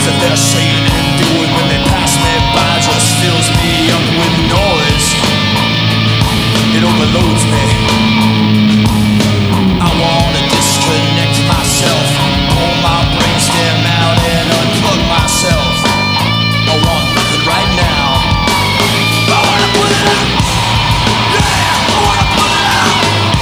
that they're saying and doing when they pass me by just fills me up with noise. It overloads me. I wanna disconnect myself, pull my brainstem out and unplug myself. I want nothing right now. I wanna put it out. Yeah, I wanna put it out.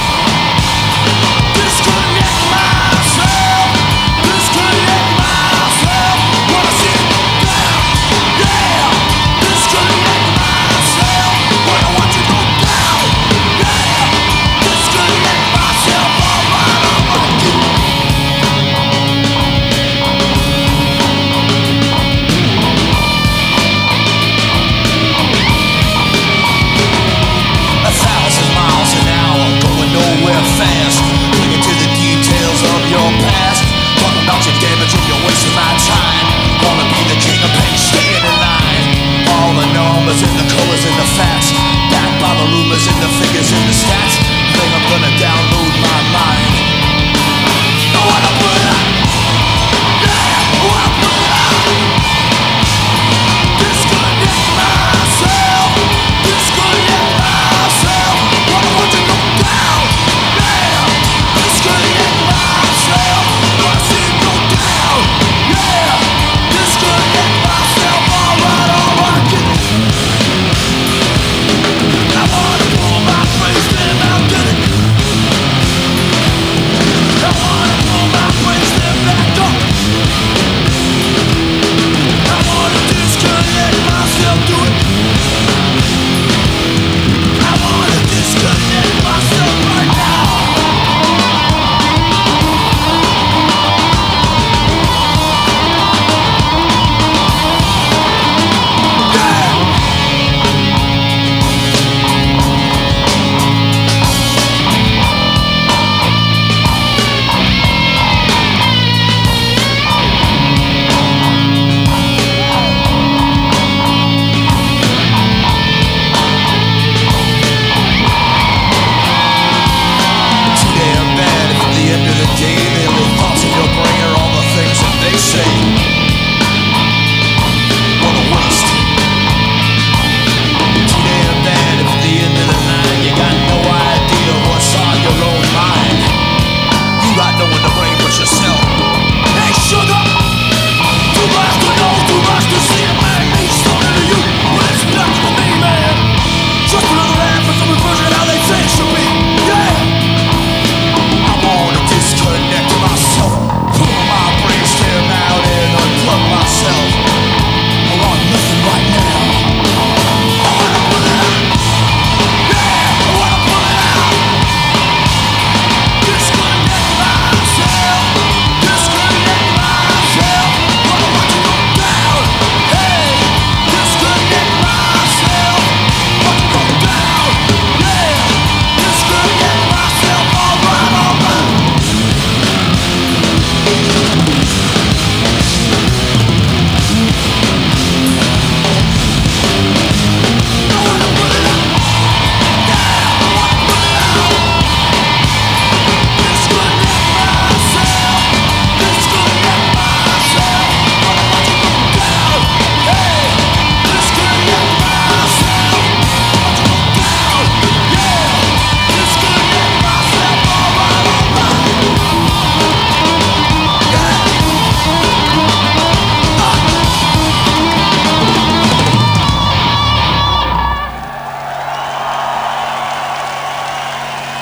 Disconnect myself. Disconnect myself. Wanna sit down. Yeah, disconnect myself. Wanna watch it go down. Yeah, disconnect myself. Alright, a 1,000 miles an hour, going nowhere fast. Clinging to the details of your past. Talking about your damage and you're wasting my time. Wanna